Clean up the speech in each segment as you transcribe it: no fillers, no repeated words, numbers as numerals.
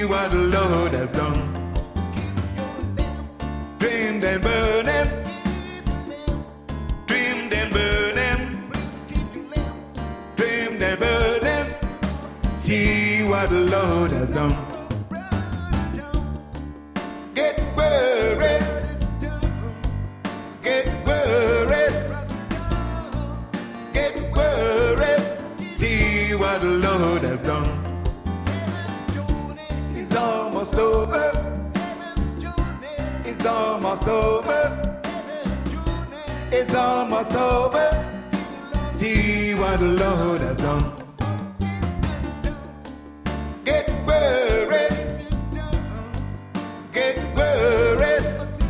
See what the Lord has done. Dreamed and burning, dreamed and burning, dreamed and burning. See what the Lord has done. Get worried, get worried, get worried. See what the Lord has done. It's almost over. It's almost over. It's almost over. See what the Lord has done. Get worried. Get worried.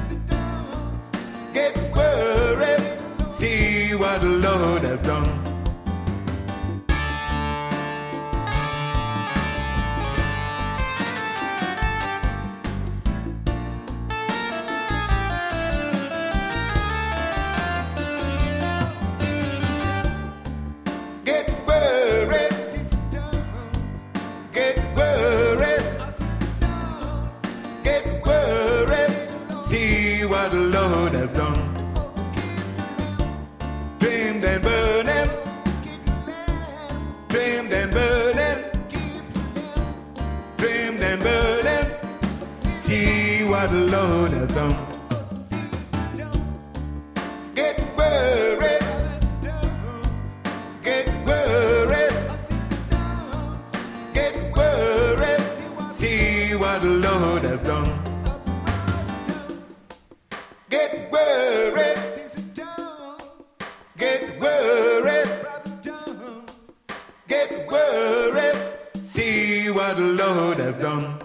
Get worried. See what the Lord has done. Get worried, get worried, get worried. See what the Lord has done. Dreamed and burning, dreamed and burning, dreamed and burning. See what the Lord has done. Get worried. Get worried, get worried. See what the Lord has done. Get worried, get worried, get worried. See what the Lord has done.